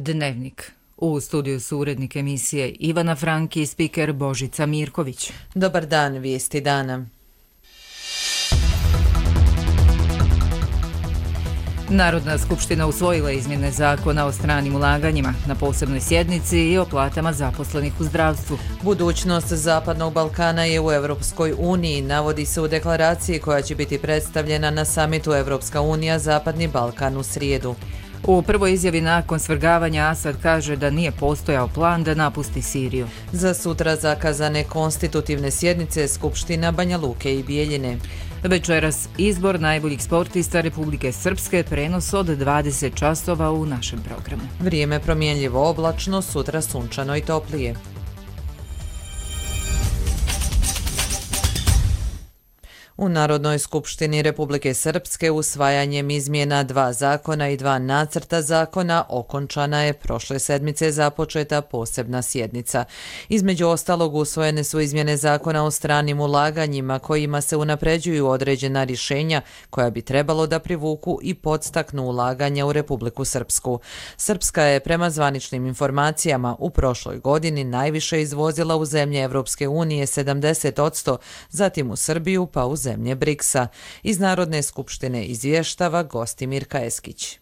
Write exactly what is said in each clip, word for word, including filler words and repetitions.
Dnevnik. U studiju su urednik emisije Ivana Franki i spiker Božica Mirković. Dobar dan, vijesti dana. Narodna skupština usvojila izmjene zakona o stranim ulaganjima na posebnoj sjednici i o platama zaposlenih u zdravstvu. Budućnost Zapadnog Balkana je u Evropskoj uniji, navodi se u deklaraciji koja će biti predstavljena na samitu Evropska unija Zapadni Balkan u srijedu. U prvoj izjavi nakon svrgavanja Asad kaže da nije postojao plan da napusti Siriju. Za sutra zakazane konstitutivne sjednice Skupština Banja Luke i Bijeljine. Večeras izbor najboljih sportista Republike Srpske, prenos od dvadeset časova u našem programu. Vrijeme promjenljivo oblačno, sutra sunčano i toplije. U Narodnoj skupštini Republike Srpske usvajanjem izmjena dva zakona i dva nacrta zakona okončana je prošle sedmice započeta posebna sjednica. Između ostalog usvojene su izmjene zakona o stranim ulaganjima kojima se unapređuju određena rješenja koja bi trebalo da privuku i podstaknu ulaganja u Republiku Srpsku. Srpska je prema zvaničnim informacijama u prošloj godini najviše izvozila u zemlje Evropske unije sedamdeset posto, zatim u Srbiju pa u zemlje Briksa. Iz Narodne skupštine izvještava Gostimir Kaeskić.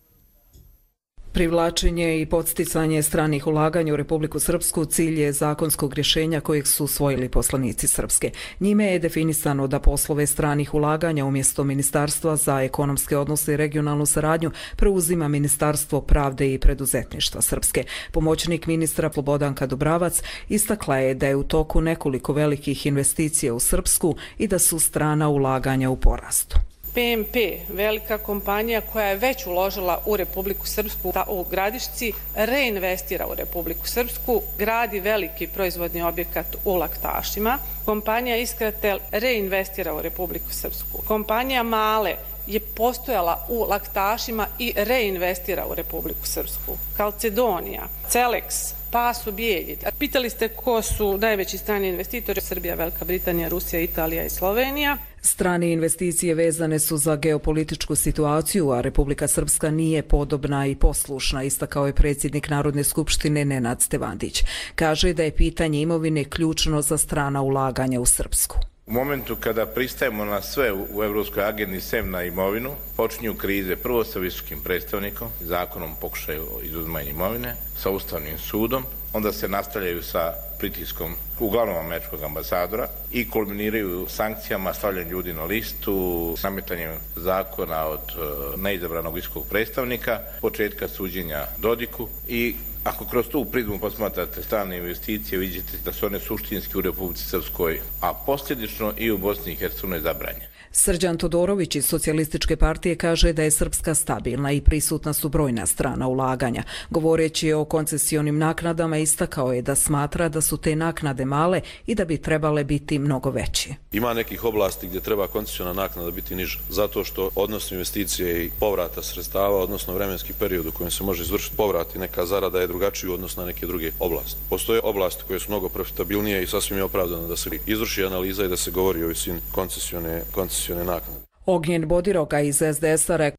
Privlačenje i podsticanje stranih ulaganja u Republiku Srpsku cilj je zakonskog rješenja kojeg su usvojili poslanici Srpske. Njime je definisano da poslove stranih ulaganja umjesto Ministarstva za ekonomske odnose i regionalnu saradnju preuzima Ministarstvo pravde i preduzetništva Srpske. Pomoćnik ministra Slobodanka Dubravac istakla je da je u toku nekoliko velikih investicija u Srpsku i da su strana ulaganja u porastu. P M P, velika kompanija koja je već uložila u Republiku Srpsku u Gradišci, reinvestira u Republiku Srpsku, gradi veliki proizvodni objekat u Laktašima. Kompanija Iskratel reinvestira u Republiku Srpsku. Kompanija Male je postojala u Laktašima i reinvestira u Republiku Srpsku. Calcedonija, Celex, Paso Bijeljit. Pitali ste ko su najveći strani investitori: Srbija, Velika Britanija, Rusija, Italija i Slovenija. Strane investicije vezane su za geopolitičku situaciju, a Republika Srpska nije podobna i poslušna, istakao je predsjednik Narodne skupštine Nenad Stevandić. Kaže da je pitanje imovine ključno za strana ulaganja u Srpsku. U momentu kada pristajemo na sve u evropskoj agendi sem na imovinu, počinju krize prvo sa visokim predstavnikom, zakonom pokušaju izuzimanja imovine, sa Ustavnim sudom, onda se nastavljaju sa pritiskom uglavnom američkog ambasadora i kulminiraju sankcijama, stavljanjem ljudi na listu, nametanjem zakona od neizabranog visokog predstavnika, početka suđenja Dodiku. I ako kroz tu prizmu posmatrate strane investicije, vidite da su one suštinski u Republici Srpskoj, a posljedično i u Bosni i Hercegovini zabranjene. Srđan Todorović iz Socijalističke partije kaže da je Srpska stabilna i prisutna su brojna strana ulaganja. Govoreći o koncesionim naknadama, istakao je da smatra da su te naknade male i da bi trebale biti mnogo veće. Ima nekih oblasti gdje treba koncesiona naknada biti niža, zato što odnos investicije i povrata sredstava, odnosno vremenski period u kojem se može izvršiti povrat i neka zarada je drugačiji u odnosu na neke druge oblasti. Postoje oblasti koje su mnogo profitabilnije i sasvim je opravdano da se izvrši analiza i da se govori o visini koncesione koncesione naknade. Ognjen Bodiroga iz S D S-a rekao: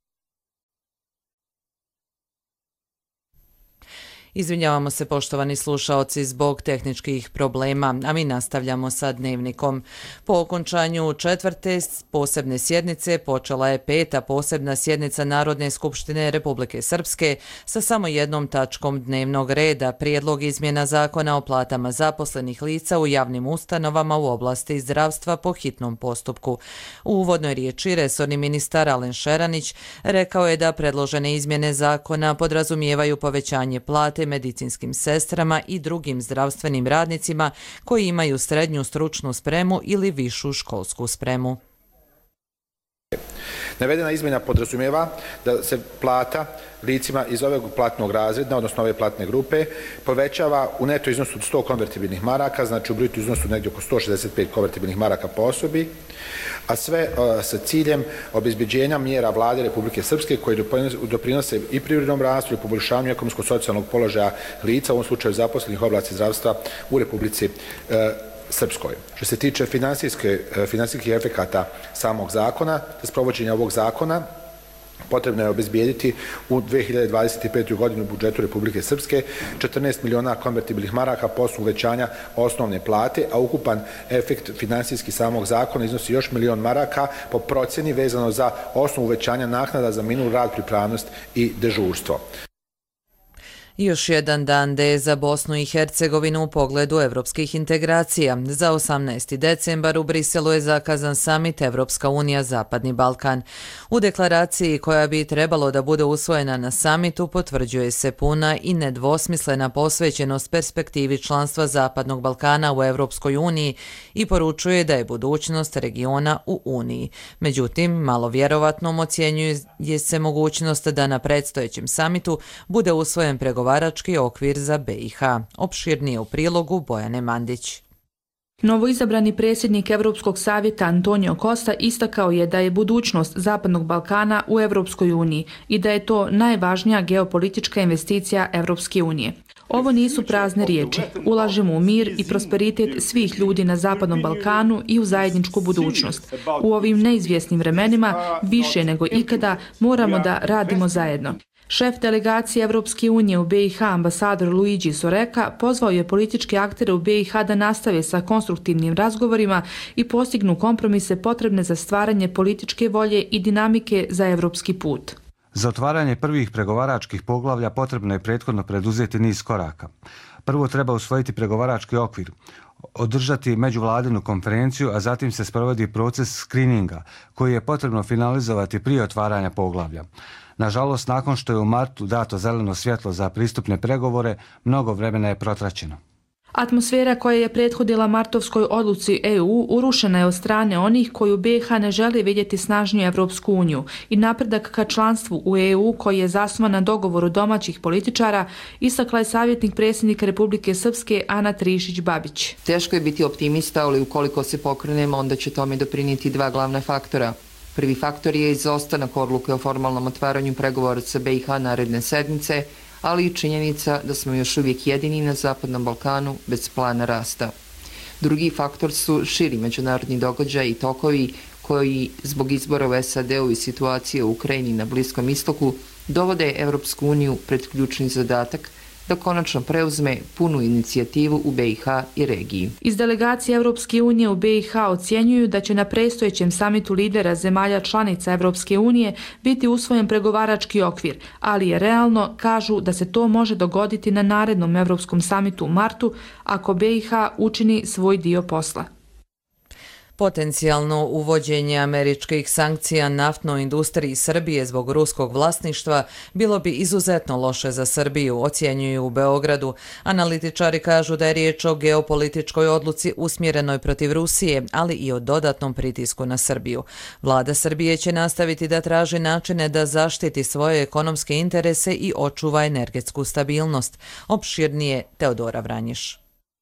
Izvinjavamo se, poštovani slušaoci, zbog tehničkih problema, a mi nastavljamo sa dnevnikom. Po okončanju četvrte posebne sjednice počela je peta posebna sjednica Narodne skupštine Republike Srpske sa samo jednom tačkom dnevnog reda: prijedlog izmjena zakona o platama zaposlenih lica u javnim ustanovama u oblasti zdravstva po hitnom postupku. U uvodnoj riječi resorni ministar Alen Šeranić rekao je da predložene izmjene zakona podrazumijevaju povećanje plate medicinskim sestrama i drugim zdravstvenim radnicima koji imaju srednju stručnu spremu ili višu školsku spremu. Navedena izmjena podrazumijeva da se plata licima iz ovog platnog razreda, odnosno ove platne grupe, povećava u neto iznosu od sto konvertibilnih maraka, znači u bruto iznosu negdje oko sto šezdeset pet konvertibilnih maraka po osobi, a sve uh, sa ciljem obezbeđenja mjera vlade Republike Srpske koje doprinose i privrednom rastu i poboljšanju ekonomsko-socijalnog položaja lica, u ovom slučaju zaposlenih u oblasti zdravstva u Republici uh, Srpskoj. Što se tiče finansijskih efekata samog zakona, sprovođenja ovog zakona, potrebno je obezbijediti u dve hiljade dvadeset pete. godini u budžetu Republike Srpske četrnaest miliona konvertibilnih maraka po osnovu uvećanja osnovne plate, a ukupan efekt finansijski samog zakona iznosi još milion maraka po procjeni vezano za osnovu uvećanja naknada za minuli rad, pripravnost i dežurstvo. Još jedan dan D za Bosnu i Hercegovinu u pogledu evropskih integracija. Za osamnaesti decembar u Briselu je zakazan samit Evropska unija Zapadni Balkan. U deklaraciji koja bi trebalo da bude usvojena na samitu potvrđuje se puna i nedvosmislena posvećenost perspektivi članstva Zapadnog Balkana u Evropskoj uniji i poručuje da je budućnost regiona u Uniji. Međutim, malo vjerovatnom ocjenjuje se mogućnost da na predstojećem samitu bude usvojen pregovarački okvir za B i H. Opširnije u prilogu Bojane Mandić. Novoizabrani predsjednik Europskog savjeta Antonio Costa istakao je da je budućnost Zapadnog Balkana u Europskoj uniji i da je to najvažnija geopolitička investicija Europske unije. Ovo nisu prazne riječi. Ulažemo u mir i prosperitet svih ljudi na Zapadnom Balkanu i u zajedničku budućnost. U ovim neizvjesnim vremenima više nego ikada moramo da radimo zajedno. Šef delegacije Evropske unije u B i H, ambasador Luigi Soreka, pozvao je političke aktere u B i H da nastave sa konstruktivnim razgovorima i postignu kompromise potrebne za stvaranje političke volje i dinamike za evropski put. Za otvaranje prvih pregovaračkih poglavlja potrebno je prethodno preduzeti niz koraka. Prvo treba usvojiti pregovarački okvir, održati međuvladinu konferenciju, a zatim se sprovodi proces skrininga koji je potrebno finalizovati prije otvaranja poglavlja. Nažalost, nakon što je u martu dato zeleno svjetlo za pristupne pregovore, mnogo vremena je protraćeno. Atmosfera koja je prethodila martovskoj odluci E U urušena je od strane onih koji u B i H ne žele vidjeti snažniju Evropsku uniju i napredak ka članstvu u E U koji je zasnovan na dogovoru domaćih političara, istakla je savjetnik predsjednika Republike Srpske Ana Trišić-Babić. Teško je biti optimista, ali ukoliko se pokrenemo, onda će tome doprinijeti dva glavna faktora. Prvi faktor je izostanak odluke o formalnom otvaranju pregovora sa B i H naredne sedmice, ali i činjenica da smo još uvijek jedini na Zapadnom Balkanu bez plana rasta. Drugi faktor su širi međunarodni događaji i tokovi koji zbog izbora u S A D-u i situacije u Ukrajini i na Bliskom istoku dovode Evropsku uniju pred ključni zadatak da konačno preuzme punu inicijativu u B i H i regiji. Iz delegacije Evropske unije u B i H ocjenjuju da će na predstojećem samitu lidera zemalja članica Evropske unije biti usvojen pregovarački okvir, ali je realno, kažu, da se to može dogoditi na narednom Evropskom samitu u martu ako B i H učini svoj dio posla. Potencijalno uvođenje američkih sankcija naftnoj industriji Srbije zbog ruskog vlasništva bilo bi izuzetno loše za Srbiju, ocjenjuju u Beogradu. Analitičari kažu da je riječ o geopolitičkoj odluci usmjerenoj protiv Rusije, ali i o dodatnom pritisku na Srbiju. Vlada Srbije će nastaviti da traži načine da zaštiti svoje ekonomske interese i očuva energetsku stabilnost. Opširnije Teodora Vranjiš.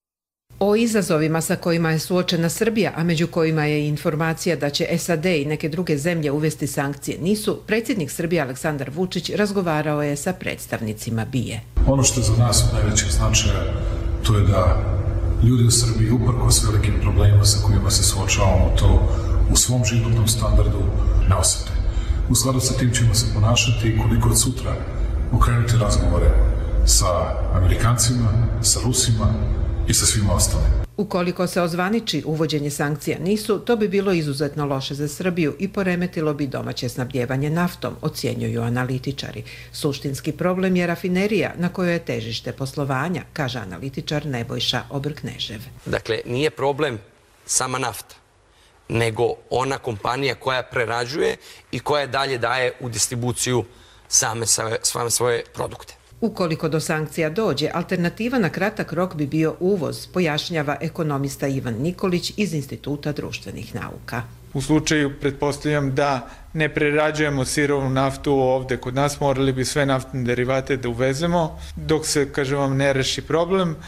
O izazovima sa kojima je suočena Srbija, a među kojima je informacija da će S A D i neke druge zemlje uvesti sankcije nisu, predsjednik Srbije Aleksandar Vučić razgovarao je sa predstavnicima B I E. Ono što je za nas od najvećeg značaja, to je da ljudi u Srbiji uprkos velikim problemima sa kojima se suočavamo, to u svom životnom standardu ne osjete. U skladu sa tim ćemo se ponašati i koliko od sutra okrenuti razgovore sa Amerikancima, sa Rusima i sa svima ostalim. Ukoliko se ozvaniči uvođenje sankcija nisu, to bi bilo izuzetno loše za Srbiju i poremetilo bi domaće snabdjevanje naftom, ocjenjuju analitičari. Suštinski problem je rafinerija na kojoj je težište poslovanja, kaže analitičar Nebojša Obrknežev. Dakle, nije problem sama nafta, nego ona kompanija koja prerađuje i koja dalje daje u distribuciju same svoje produkte. Ukoliko do sankcija dođe, alternativa na kratak rok bi bio uvoz, pojašnjava ekonomista Ivan Nikolić iz Instituta društvenih nauka. U slučaju, pretpostavljam da ne prerađujemo sirovu naftu ovde kod nas, morali bi sve naftne derivate da uvezemo. Dok se, kažem vam, ne reši problem,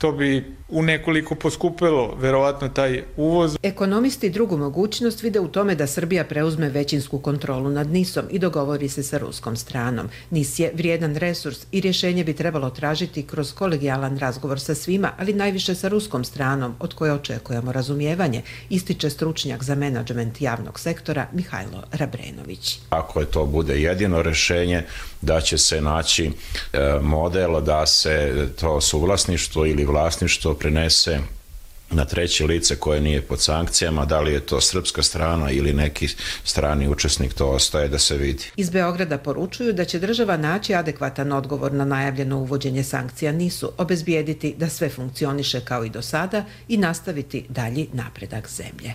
to bi u nekoliko poskupilo verovatno taj uvoz. Ekonomisti drugu mogućnost vide u tome da Srbija preuzme većinsku kontrolu nad Nisom i dogovori se sa ruskom stranom. Nis je vrijedan resurs i rješenje bi trebalo tražiti kroz kolegijalan razgovor sa svima, ali najviše sa ruskom stranom, od koje očekujemo razumijevanje, ističe stručnjak za menadžment javnog sektora Mihajlo Rabrenović. Ako je to bude jedino rješenje, da će se naći model da se to suvlasništvo ili vlasništvo prenese na treće lice koje nije pod sankcijama, da li je to srpska strana ili neki strani učesnik, to ostaje da se vidi. Iz Beograda poručuju da će država naći adekvatan odgovor na najavljeno uvođenje sankcija Nisu, obezbijediti da sve funkcioniše kao i do sada i nastaviti dalji napredak zemlje.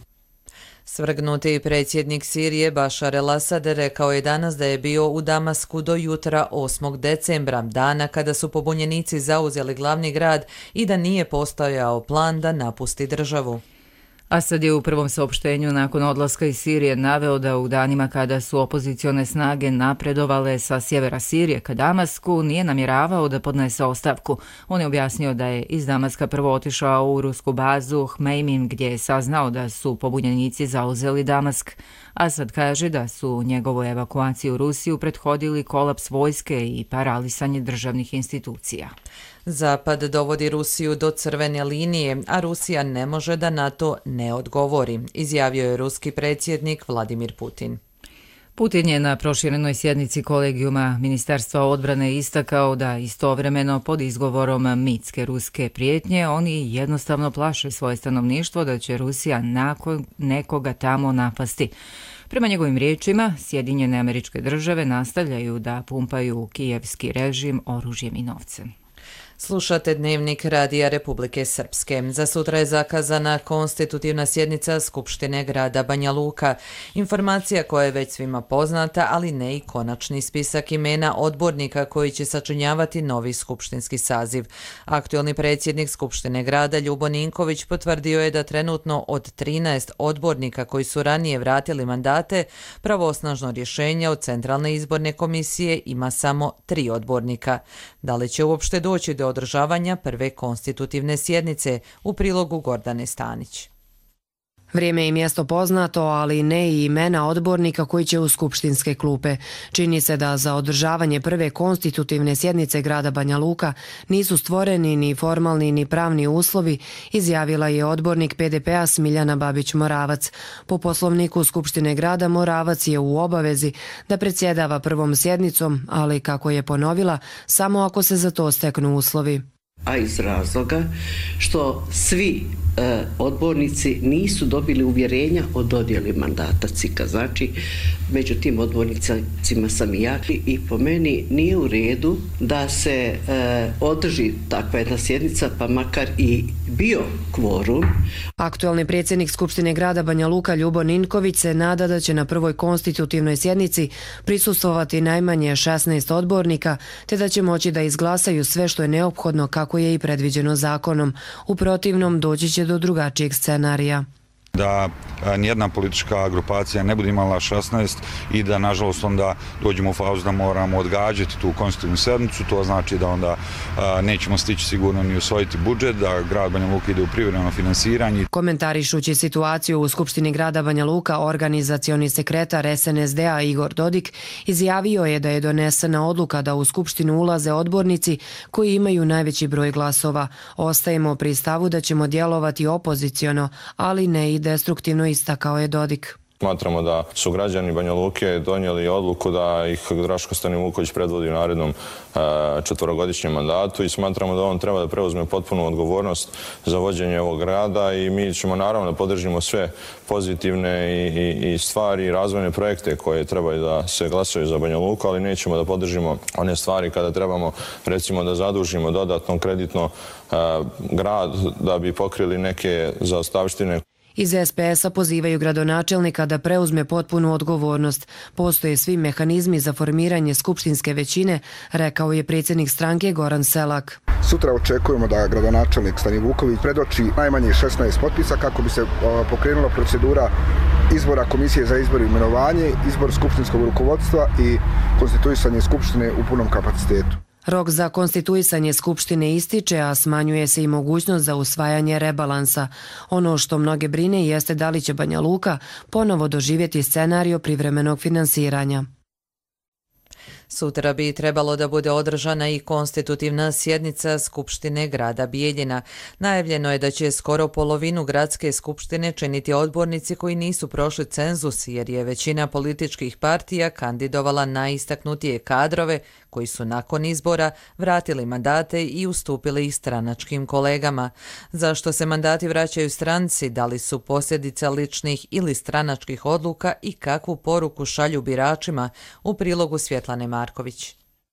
Svrgnuti predsjednik Sirije Bašar el-Asad rekao je danas da je bio u Damasku do jutra osmog decembra, dana kada su pobunjenici zauzeli glavni grad i da nije postojao plan da napusti državu. Asad je u prvom saopštenju nakon odlaska iz Sirije naveo da u danima kada su opozicione snage napredovale sa sjevera Sirije ka Damasku nije namjeravao da podnese ostavku. On je objasnio da je iz Damaska prvo otišao u rusku bazu Hmejmin gdje je saznao da su pobunjenici zauzeli Damask. Asad kaže da su njegovu evakuaciju u Rusiju prethodili kolaps vojske i paralisanje državnih institucija. Zapad dovodi Rusiju do crvene linije, a Rusija ne može da na to ne odgovori, izjavio je ruski predsjednik Vladimir Putin. Putin je na proširenoj sjednici kolegijuma Ministarstva odbrane istakao da istovremeno pod izgovorom mitske ruske prijetnje oni jednostavno plaše svoje stanovništvo da će Rusija nakon nekoga tamo napasti. Prema njegovim riječima, Sjedinjene Američke Države nastavljaju da pumpaju kijevski režim oružjem i novcem. Slušate Dnevnik Radija Republike Srpske. Za sutra je zakazana konstitutivna sjednica Skupštine grada Banja Luka. Informacija koja je već svima poznata, ali ne i konačni spisak imena odbornika koji će sačinjavati novi skupštinski saziv. Aktuelni predsjednik Skupštine grada Ljubo Ninković potvrdio je da trenutno od trinaest odbornika koji su ranije vratili mandate, pravosnažno rješenje od Centralne izborne komisije ima samo tri odbornika. Da li će uopšte doći do održavanja prve konstitutivne sjednice, u prilogu Gordane Stanić. Vrijeme i mjesto poznato, ali ne i imena odbornika koji će u skupštinske klupe. Čini se da za održavanje prve konstitutivne sjednice grada Banja Luka nisu stvoreni ni formalni ni pravni uslovi, izjavila je odbornik P D P-a Smiljana Babić-Moravac. Po poslovniku Skupštine grada Moravac je u obavezi da predsjedava prvom sjednicom, ali kako je ponovila, samo ako se za to steknu uslovi. A iz razloga što svi e, odbornici nisu dobili uvjerenja o dodjeli mandata C I K-a. Znači, među tim odbornicima sam i ja i po meni nije u redu da se e, održi takva jedna sjednica, pa makar i bio kvorum. Aktualni predsjednik Skupštine grada Banja Luka Ljubo Ninković se nada da će na prvoj konstitutivnoj sjednici prisustvovati najmanje šesnaest odbornika, te da će moći da izglasaju sve što je neophodno kako je i predviđeno zakonom. U protivnom doći će do drugačijeg scenarija. Da nijedna politička grupacija ne bude imala šesnaest i da nažalost onda dođemo u fazu da moramo odgađati tu konstitutivnu sjednicu, to znači da onda nećemo stići sigurno ni usvojiti budžet, da grad Banja Luka ide u privremeno finansiranje. Komentarišući situaciju u Skupštini grada Banja Luka, organizacioni sekretar S N S D-a Igor Dodik izjavio je da je donesena odluka da u Skupštinu ulaze odbornici koji imaju najveći broj glasova. Ostajemo pri stavu da ćemo djelovati opoziciono, ali ne i destruktivno, istakao je Dodik. Smatramo da su građani Banja Luke donijeli odluku da ih Draško Stanivuković predvodi u narednom četvorogodišnjem mandatu i smatramo da on treba da preuzme potpunu odgovornost za vođenje ovog grada i mi ćemo naravno da podržimo sve pozitivne i, i, i stvari i razvojne projekte koje trebaju da se glasaju za Banja Luku, ali nećemo da podržimo one stvari kada trebamo recimo da zadužimo dodatno kreditno a, grad da bi pokrili neke zaostavštine. Iz S P S-a pozivaju gradonačelnika da preuzme potpunu odgovornost. Postoje svi mehanizmi za formiranje skupštinske većine, rekao je predsjednik stranke Goran Selak. Sutra očekujemo da gradonačelnik Stanivuković predoči najmanje šesnaest potpisa kako bi se pokrenula procedura izbora Komisije za izbor i imenovanje, izbor skupštinskog rukovodstva i konstituisanje skupštine u punom kapacitetu. Rok za konstituisanje Skupštine ističe, a smanjuje se i mogućnost za usvajanje rebalansa. Ono što mnoge brine jeste da li će Banja Luka ponovo doživjeti scenario privremenog finansiranja. Sutra bi trebalo da bude održana i konstitutivna sjednica Skupštine grada Bijeljina. Najavljeno je da će skoro polovinu gradske skupštine činiti odbornici koji nisu prošli cenzus, jer je većina političkih partija kandidovala najistaknutije kadrove koji su nakon izbora vratili mandate i ustupili stranačkim kolegama. Zašto se mandati vraćaju stranci, da li su posljedica ličnih ili stranačkih odluka i kakvu poruku šalju biračima, u prilogu Svjetlane Marković.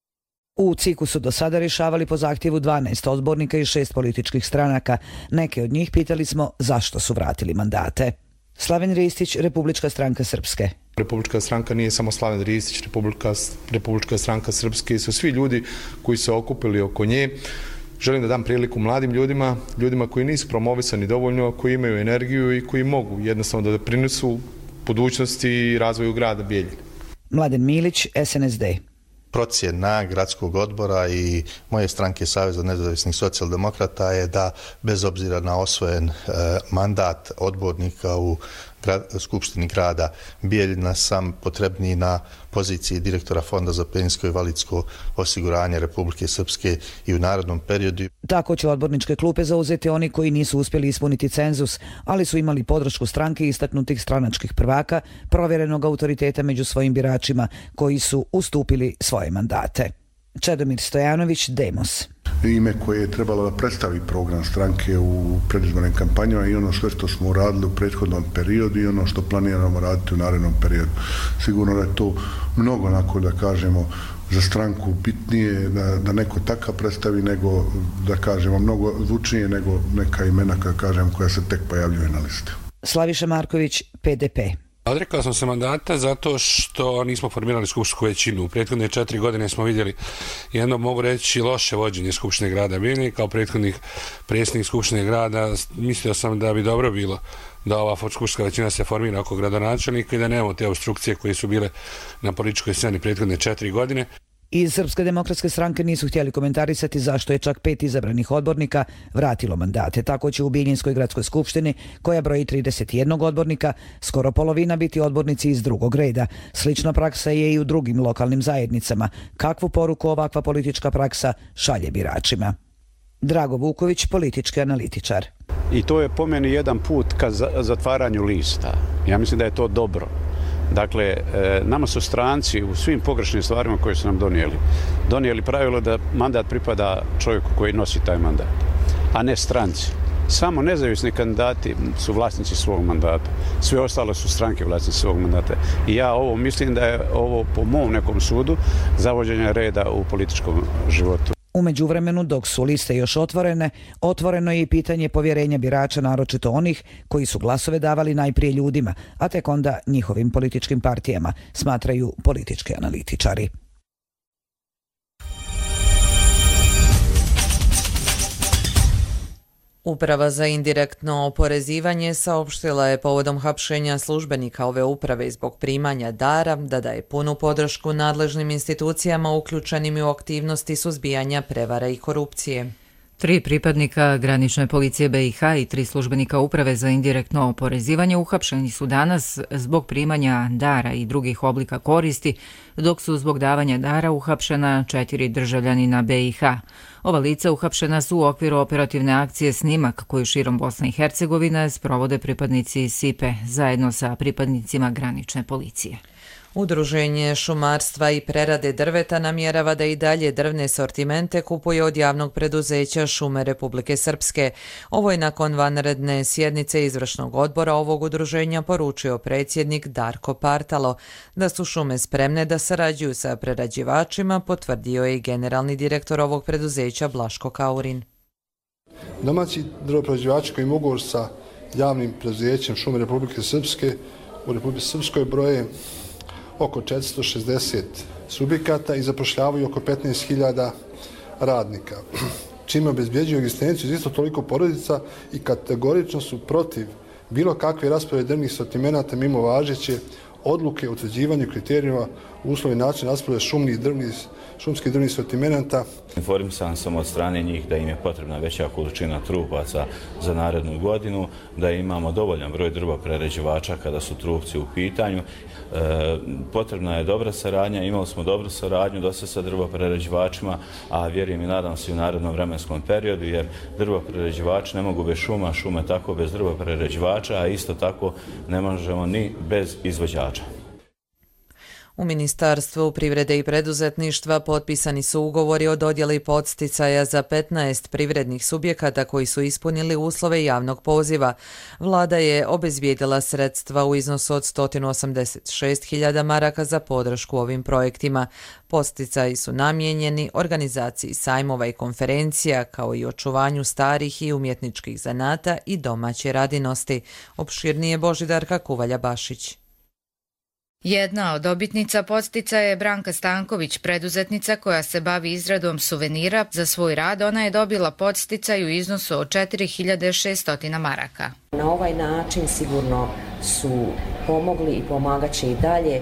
U C I K-u su do sada rješavali po zahtjevu dvanaest odbornika i šest političkih stranaka. Neke od njih pitali smo zašto su vratili mandate. Slaven Ristić, Republička stranka Srpske. Republička stranka nije samo Slaven Ristić, Republička, Republička stranka Srpske su svi ljudi koji se okupili oko nje. Želim da dam priliku mladim ljudima, ljudima koji nisu promovisani dovoljno, koji imaju energiju i koji mogu jednostavno da prinesu budućnosti i razvoju grada Bijeljine. Mladen Milić, S N S D. Procjena gradskog odbora i moje stranke Saveza nezavisnih socijaldemokrata je da bez obzira na osvojen e, mandat odbornika u grad, Skupštini grada Bijeljina sam potrebniji na poziciji direktora Fonda za penzijsko i invalidsko osiguranje Republike Srpske i u narednom periodu. Tako će odborničke klupe zauzeti oni koji nisu uspjeli ispuniti cenzus, ali su imali podršku stranke istaknutih stranačkih prvaka, provjerenog autoriteta među svojim biračima koji su ustupili svoje mandate. Čedomir Stojanović, Demos. Ime koje je trebalo da predstavi program stranke u predizbornim kampanjama i ono sve što smo uradili u prethodnom periodu i ono što planiramo raditi u narednom periodu. Sigurno da je to mnogo, onako da kažemo, za stranku bitnije da, da neko takav predstavi nego, da kažemo, mnogo zvučnije nego neka imena, kada kažem, koja se tek pojavljuje na listi. Slaviša Marković, P D P. Odrekao sam se mandata zato što nismo formirali skupštinsku većinu. U prethodne četiri godine smo vidjeli jedno, mogu reći, loše vođenje Skupštine grada Bijeljine. Kao prethodnih predsjednik Skupštine grada mislio sam da bi dobro bilo da ova skupštinska većina se formira oko gradonačelnika i da nemamo te obstrukcije koje su bile na političkoj sceni prethodne četiri godine. Iz Srpske demokratske stranke nisu htjeli komentarisati zašto je čak pet izabranih odbornika vratilo mandate. Tako će u Bijeljinskoj gradskoj skupštini, koja broji trideset jedan odbornika, skoro polovina biti odbornici iz drugog reda. Slična praksa je i u drugim lokalnim zajednicama. Kakvu poruku ovakva politička praksa šalje biračima? Drago Vuković, politički analitičar. I to je po meni jedan put ka zatvaranju lista. Ja mislim da je to dobro. Dakle, nama su stranci u svim pogrešnim stvarima koje su nam donijeli, donijeli pravilo da mandat pripada čovjeku koji nosi taj mandat, a ne stranci. Samo nezavisni kandidati su vlasnici svog mandata. Sve ostalo su stranke vlasnici svog mandata. I ja ovo mislim da je ovo po mom nekom sudu zavođenje reda u političkom životu. U međuvremenu, dok su liste još otvorene, otvoreno je i pitanje povjerenja birača, naročito onih koji su glasove davali najprije ljudima, a tek onda njihovim političkim partijama, smatraju politički analitičari. Uprava za indirektno oporezivanje saopštila je povodom hapšenja službenika ove uprave zbog primanja dara da daje punu podršku nadležnim institucijama uključenim u aktivnosti suzbijanja prevara i korupcije. Tri pripadnika granične policije B i H i tri službenika uprave za indirektno oporezivanje uhapšeni su danas zbog primanja dara i drugih oblika koristi, dok su zbog davanja dara uhapšena četiri državljanina B i H. Ova lica uhapšena su u okviru operativne akcije Snimak, koju širom Bosne i Hercegovine sprovode pripadnici S I P E zajedno sa pripadnicima granične policije. Udruženje šumarstva i prerade drveta namjerava da i dalje drvne sortimente kupuje od javnog preduzeća Šume Republike Srpske. Ovo je nakon vanredne sjednice izvršnog odbora ovog udruženja poručio predsjednik Darko Partalo. Da su šume spremne da sarađuju sa prerađivačima, potvrdio je i generalni direktor ovog preduzeća Blaško Kaurin. Domaći drvoprerađivači koji mogu ugovor sa javnim preduzećem Šume Republike Srpske u Republike Srpskoj broje oko četiristo šezdeset subjekata i zapošljavaju oko petnaest hiljada radnika, čime obezbjeđuju egzistenciju iz isto toliko porodica i kategorično su protiv bilo kakve rasprave drvnih sortimenata mimo važeće odluke o utvrđivanju kriterijuma uslovi načina raspodjele šumnih drvnih šumskih drvnih sortimenata. Informisan sam od strane njih da im je potrebna veća količina trupaca za narednu godinu, da imamo dovoljan broj drvoprerađivača kada su trupci u pitanju. E, potrebna je dobra saradnja, imali smo dobru saradnju dosta sa drvoprerađivačima, a vjerujem i nadam se u narednom vremenskom periodu, jer drvoprerađivači ne mogu bez šuma, šume tako bez drvoprerađivača, a isto tako ne možemo ni bez izvođača. U Ministarstvu privrede i preduzetništva potpisani su ugovori o dodjeli podsticaja za petnaest privrednih subjekata koji su ispunili uslove javnog poziva. Vlada je obezbijedila sredstva u iznosu od sto osamdeset šest hiljada maraka za podršku ovim projektima. Podsticaji su namijenjeni organizaciji sajmova i konferencija, kao i očuvanju starih i umjetničkih zanata i domaće radinosti. Opširnije Božidarka Kuvalja-Bašić. Jedna od dobitnica podsticaja je Branka Stanković, preduzetnica koja se bavi izradom suvenira. Za svoj rad ona je dobila podsticaj u iznosu od četiri hiljade šesto maraka. Na ovaj način sigurno su pomogli i pomagaće i dalje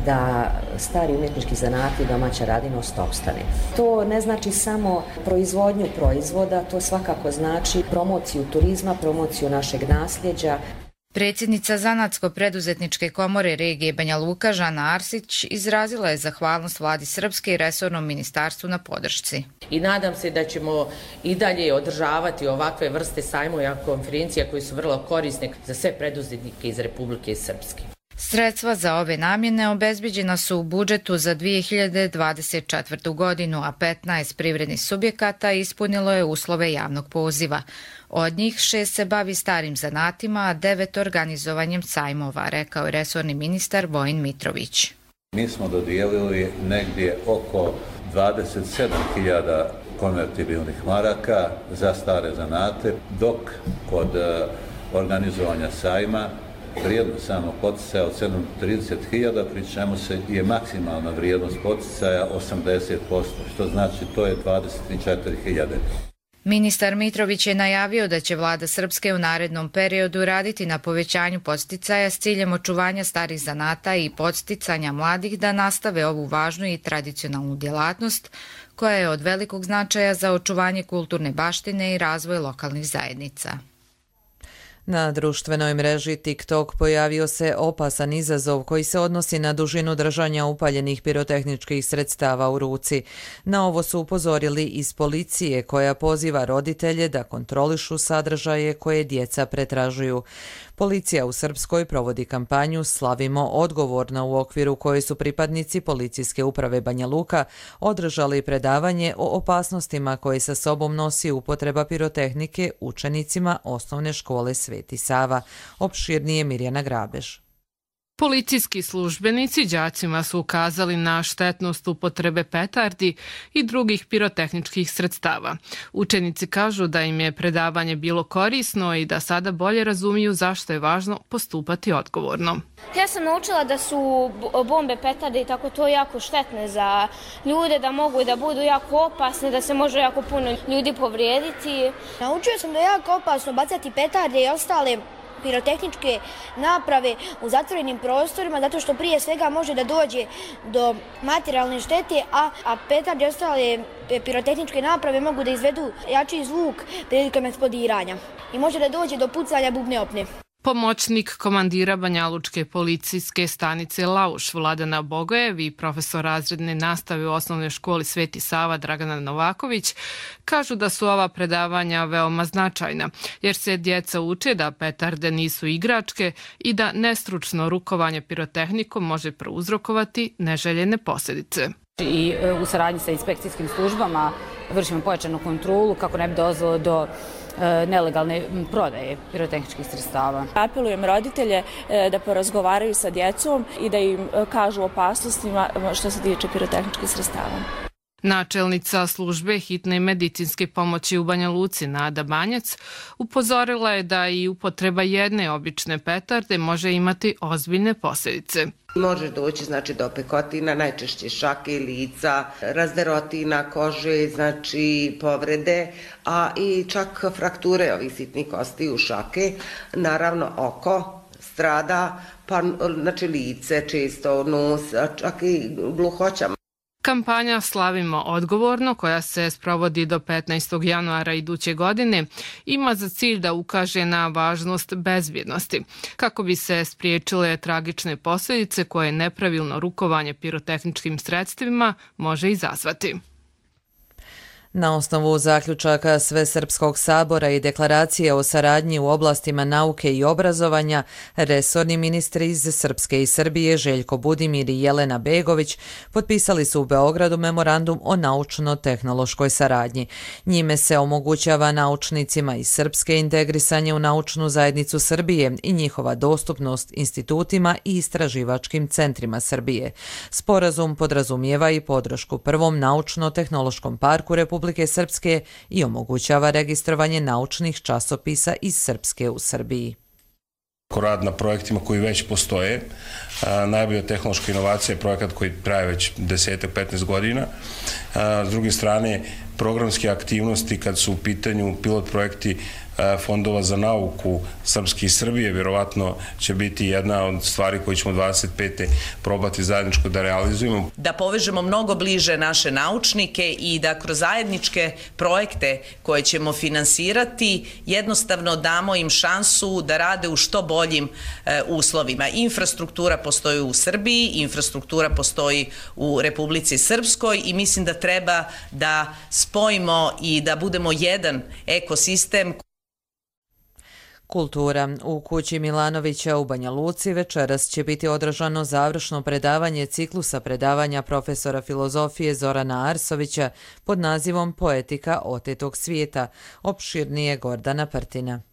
da stari umjetnički zanati i domaća radinost opstane. To ne znači samo proizvodnju proizvoda, to svakako znači promociju turizma, promociju našeg nasljeđa. Predsjednica Zanatsko-preduzetničke komore regije Banja Luka, Žana Arsić, izrazila je zahvalnost vladi Srpske i resornom ministarstvu na podršci. I nadam se da ćemo i dalje održavati ovakve vrste sajmova i konferencija koji su vrlo korisne za sve preduzetnike iz Republike Srpske. Sredstva za ove namjene obezbeđena su u budžetu za dvije hiljade dvadeset četvrtu. godinu, a petnaest privrednih subjekata ispunilo je uslove javnog poziva. Od njih šest se bavi starim zanatima, a devet organizovanjem sajmova, rekao je resorni ministar Vojin Mitrović. Mi smo dodijelili negdje oko dvadeset sedam hiljada konvertibilnih maraka za stare zanate, dok kod organizovanja sajma vrijednost samog poticaja od sedamsto trideset hiljada, pri čemu se je maksimalna vrijednost poticaja osamdeset posto, što znači to je dvadeset četiri hiljade. Ministar Mitrović je najavio da će vlada Srpske u narednom periodu raditi na povećanju podsticaja s ciljem očuvanja starih zanata i podsticanja mladih da nastave ovu važnu i tradicionalnu djelatnost koja je od velikog značaja za očuvanje kulturne baštine i razvoj lokalnih zajednica. Na društvenoj mreži TikTok pojavio se opasan izazov koji se odnosi na dužinu držanja upaljenih pirotehničkih sredstava u ruci. Na ovo su upozorili iz policije koja poziva roditelje da kontrolišu sadržaje koje djeca pretražuju. Policija u Srpskoj provodi kampanju Slavimo odgovorno, u okviru koje su pripadnici Policijske uprave Banja Luka održali predavanje o opasnostima koje sa sobom nosi upotreba pirotehnike učenicima osnovne škole Sveti Sava. Opširnije Mirjana Grabež. Policijski službenici đacima su ukazali na štetnost upotrebe petardi i drugih pirotehničkih sredstava. Učenici kažu da im je predavanje bilo korisno i da sada bolje razumiju zašto je važno postupati odgovorno. Ja sam naučila da su bombe, petarde i tako to jako štetne za ljude, da mogu da budu jako opasne, da se može jako puno ljudi povrijediti. Naučio sam da je jako opasno bacati petarde i ostale pirotehničke naprave u zatvorenim prostorima, zato što prije svega može da dođe do materijalne štete, a, a petarde i ostale pirotehničke naprave mogu da izvedu jači zvuk prilikom eksplodiranja i može da dođe do pucanja bubne opne. Pomoćnik komandira Banjalučke policijske stanice Lauš Vladana Bogojev i profesor razredne nastave u osnovnoj školi Sveti Sava Dragana Novaković kažu da su ova predavanja veoma značajna, jer se djeca uče da petarde nisu igračke i da nestručno rukovanje pirotehnikom može prouzrokovati neželjene posljedice. I u saradnji sa inspekcijskim službama vršimo pojačanu kontrolu kako ne bi dolazilo do nelegalne prodaje pirotehničkih sredstava. Apelujem roditelje da porazgovaraju sa djecom i da im kažu opasnostima što se tiče pirotehničkih sredstava. Načelnica službe hitne medicinske pomoći u Banja Luci, Nada Banjac, upozorila je da i upotreba jedne obične petarde može imati ozbiljne posljedice. Može doći znači do pekotina, najčešće šake, lica, razderotina kože, znači povrede, a i čak frakture ovih sitnih kosti u šake, naravno oko, strada, pa znači lice često, nos, čak i gluhoća. Kampanja Slavimo odgovorno, koja se sprovodi do petnaestog januara iduće godine, ima za cilj da ukaže na važnost bezbjednosti, kako bi se spriječile tragične posljedice koje nepravilno rukovanje pirotehničkim sredstvima može izazvati. Na osnovu zaključaka Svesrpskog sabora i deklaracije o saradnji u oblastima nauke i obrazovanja, resorni ministri iz Srpske i Srbije Željko Budimir i Jelena Begović potpisali su u Beogradu memorandum o naučno-tehnološkoj saradnji. Njime se omogućava naučnicima iz Srpske integrisanje u naučnu zajednicu Srbije i njihova dostupnost institutima i istraživačkim centrima Srbije. Sporazum podrazumijeva i podršku prvom naučno-tehnološkom parku Republike Republike Srpske i omogućava registrovanje naučnih časopisa iz Srpske u Srbiji. Rad na projektima koji već postoje. Najbolja tehnološka inovacija je projekat koji traje već deset do petnaest godina. S druge strane, programske aktivnosti kad su u pitanju pilot projekti fondova za nauku Srpske i Srbije, vjerovatno će biti jedna od stvari koje ćemo dvadeset pete probati zajedničko da realizujemo. Da povežemo mnogo bliže naše naučnike i da kroz zajedničke projekte koje ćemo finansirati jednostavno damo im šansu da rade u što boljim uslovima. Infrastruktura postoji u Srbiji, infrastruktura postoji u Republici Srpskoj i mislim da treba da spojimo i da budemo jedan ekosistem. Kultura. U kući Milanovića u Banja Luci večeras će biti održano završno predavanje ciklusa predavanja profesora filozofije Zorana Arsovića pod nazivom Poetika otetog svijeta. Opširnije Gordana Prtina.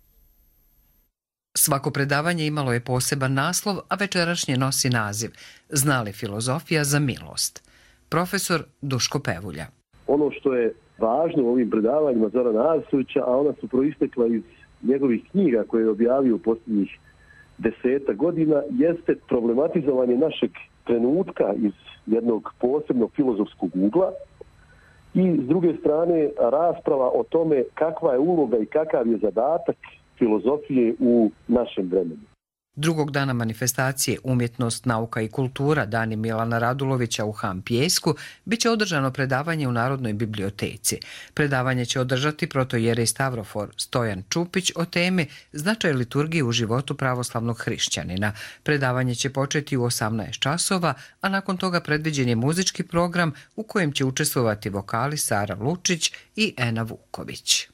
Svako predavanje imalo je poseban naslov, a večerašnje nosi naziv Zna li filozofija za milost? Profesor Duško Pevulja. Ono što je važno u ovim predavanjima Zorana Arsovića, a ona su proistekla iz njegovih knjiga koje je objavio u posljednjih deseta godina, jeste problematizovanje našeg trenutka iz jednog posebnog filozofskog ugla i s druge strane rasprava o tome kakva je uloga i kakav je zadatak filozofije u našem vremenu. Drugog dana manifestacije Umjetnost, nauka i kultura Dani Milana Radulovića u Ham Pijesku biće održano predavanje u Narodnoj biblioteci. Predavanje će održati protojerej Stavrofor Stojan Čupić o temi Značaj liturgije u životu pravoslavnog hrišćanina. Predavanje će početi u osamnaest časova, a nakon toga predviđen je muzički program u kojem će učestvovati vokali Sara Lučić i Ena Vuković.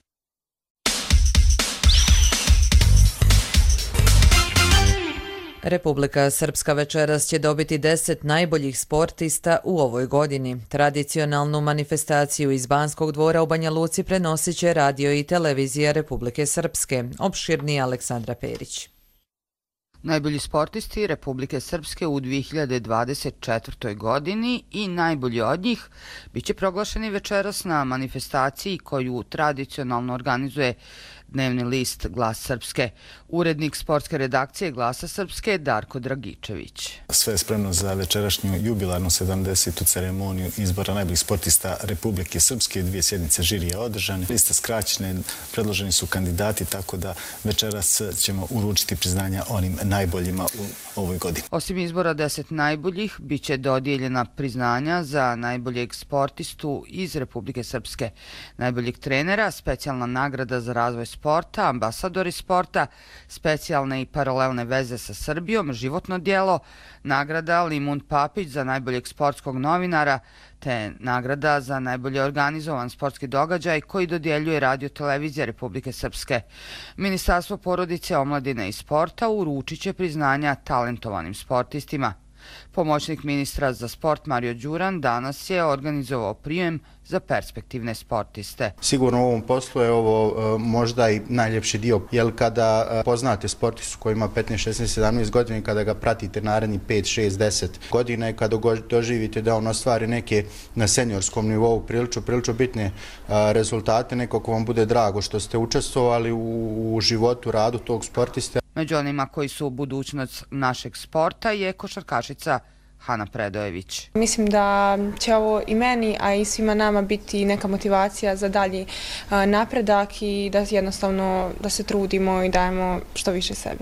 Republika Srpska večeras će dobiti deset najboljih sportista u ovoj godini. Tradicionalnu manifestaciju iz Banskog dvora u Banja Luci prenosit će radio i televizija Republike Srpske. Opširnije Aleksandra Perić. Najbolji sportisti Republike Srpske u dvije hiljade dvadeset četvrtoj godini i najbolji od njih biće proglašeni večeras na manifestaciji koju tradicionalno organizuje dnevni list Glas Srpske. Urednik sportske redakcije Glasa Srpske Darko Dragičević. Sve je spremno za večerašnju jubilarnu sedamdesetu ceremoniju izbora najboljih sportista Republike Srpske. Dvije sjednice žirija održane. Liste skraćene, predloženi su kandidati, tako da večeras ćemo uručiti priznanja onim najboljima u ovoj godini. Osim izbora deset najboljih, bit će dodijeljena priznanja za najboljeg sportistu iz Republike Srpske, najboljeg trenera, specijalna nagrada za razvoj sporta, ambasadori sporta, specijalne i paralelne veze sa Srbijom, životno djelo, nagrada Limund Papić za najboljeg sportskog novinara, te nagrada za najbolje organizovan sportski događaj koji dodjeljuje Radio Televizija Republike Srpske. Ministarstvo porodice, omladine i sporta uručit će priznanja talentovanim sportistima. Pomoćnik ministra za sport Mario Đuran danas je organizovao prijem za perspektivne sportiste. Sigurno u ovom poslu je ovo možda i najljepši dio, jer kada poznate sportistu koji ima petnaest, šesnaest, sedamnaest godina i kada ga pratite naredni pet, šest, deset godina i kada doživite da on ostvari neke na seniorskom nivou prilično, prilično bitne rezultate, nekako vam bude drago što ste učestvovali u životu, radu tog sportiste. Među onima koji su budućnost našeg sporta je košarkašica Hana Predojević. Mislim da će ovo i meni, a i svima nama biti neka motivacija za dalji napredak i da jednostavno da se trudimo i dajemo što više sebe.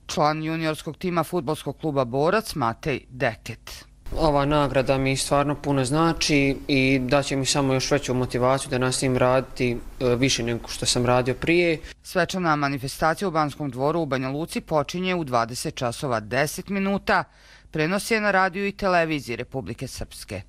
član juniorskog tima fudbalskog kluba Borac Matej Deket. Ova nagrada mi stvarno puno znači i daće mi samo još veću motivaciju da nastavim raditi više nego što sam radio prije. Svečana manifestacija u Banskom dvoru u Banja Luci počinje u dvadeset časova deset minuta. Prenos je na radiju i televiziji Republike Srpske.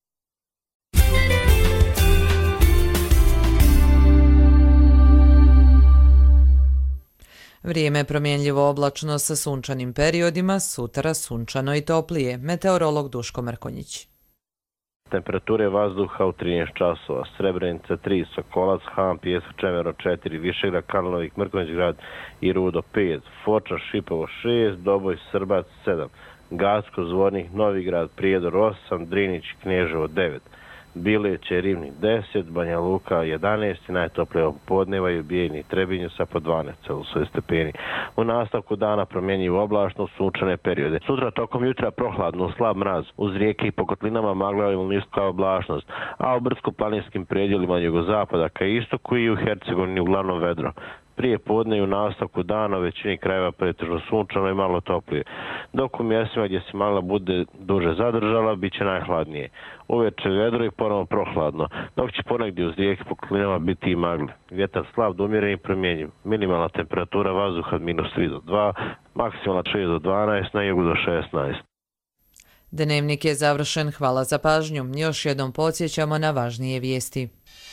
Vrijeme je promjenljivo oblačno sa sunčanim periodima, sutra sunčano i toplije. Meteorolog Duško Mrkonjić. Temperature vazduha u trinaest časova. Srebrenica tri, Sokolac, Han, Pjesak, Čemerno četiri, Višegrad, Karlovik, Mrkonjić grad i Rudo pet, Foča, Šipovo šest, Doboj, Srbac sedam, Gacko, Zvornik, Novigrad, Prijedor osam, Drinić, Knježevo devet, Bileće, Rivnik deset, Banja Luka jedanaest i najtoplije popodneva i u Bijeljni Trebinju sa po dvanaest Celzijusovih stepeni. U nastavku dana promjenjivo oblačno, sunčane periode. Sutra tokom jutra prohladno, slab mraz, uz rijeke i po kotlinama magla ili niska oblačnost, a u brdsko-planinskim predjelima jugozapada ka istoku i u Hercegovini uglavnom vedro. Prije podne i u nastavku dana u većini krajeva pretežno sunčano i malo toplije, dok u mjestima gdje se magla bude duže zadržala, bit će najhladnije. Uveče vedro i ponovno prohladno, dok će ponegdje uz rijeke po kotlinama biti i magle. Vjetar slab do umjeren i promjenjiv. Minimalna temperatura vazduha od minus tri do dva, maksimalna šest do dvanaest, na jugu do šesnaest. Dnevnik je završen, hvala za pažnju. Još jednom podsjećamo na važnije vijesti.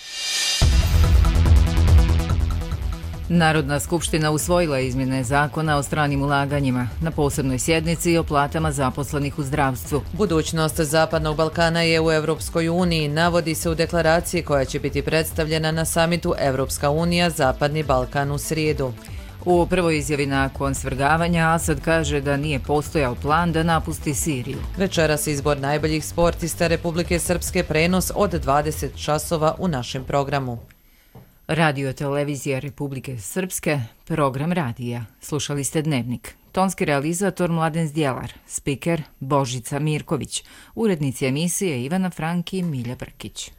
Narodna skupština usvojila izmjene zakona o stranim ulaganjima na posebnoj sjednici i o platama zaposlenih u zdravstvu. Budućnost Zapadnog Balkana je u Evropskoj uniji, navodi se u deklaraciji koja će biti predstavljena na samitu Evropska unija Zapadni Balkan u srijedu. U prvoj izjavi nakon svrgavanja Asad kaže da nije postojao plan da napusti Siriju. Večeras izbor najboljih sportista Republike Srpske, prenos od dvadeset časova u našem programu. Radio televizija Republike Srpske, program radija. Slušali ste Dnevnik. Tonski realizator Mladen Zdjelar, spiker Božica Mirković, urednici emisije Ivana Franki i Milja Brkić.